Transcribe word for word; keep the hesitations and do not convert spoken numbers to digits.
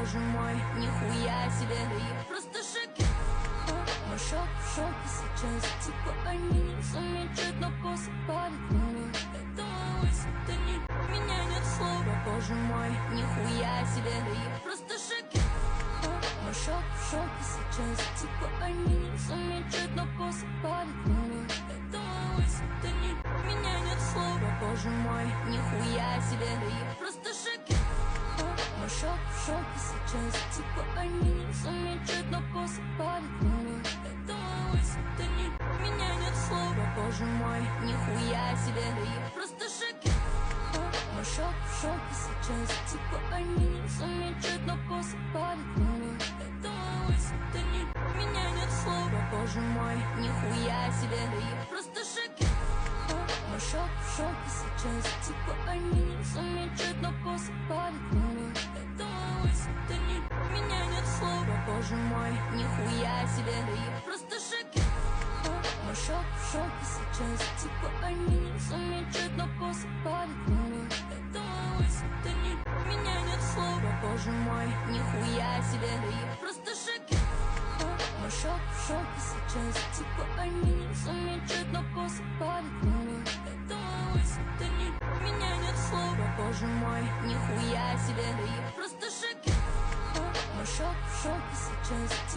боже мой, нихуя себе, да я просто шокирован. Мы шок в шоке сейчас, типа они замечают, но после падают вниз. Это малыш, это не меня нет слов. Боже мой, нихуя себе, да я просто шокирован. Мы шок в шоке сейчас, типа они замечают, но после падают вниз. Это малыш, это не меня нет слов. Боже мой, нихуя себе, да я просто шокирован. Мы шок в шоке сейчас, типа они замечают, но после падают вниз. Это малыш, это не меня нет слов. Боже мой, нихуя себе, да я просто шокирован. Мы шок в шоке сейчас, типа они замечают, но после падают вниз. Это малыш, это не меня нет слов. Боже мой, нихуя себе, да я просто шокирован. Мы шок в шоке сейчас, типа они замечают, но после падают вниз. Это малыш, это не меня нет слов. Боже мой, нихуя себе, да я просто шокирован. Мы шок в шоке сейчас, типа они замечают, но после падают вниз. Это малыш, это не меня нет слов. Боже мой, нихуя себе, да я просто шокирован. Мы шок в шоке сейчас, типа они замечают, но после падают вниз. Это малыш, это не меня нет слов. Боже мой, нихуя себе, да я просто шокирован. Мы шок в шоке сейчас.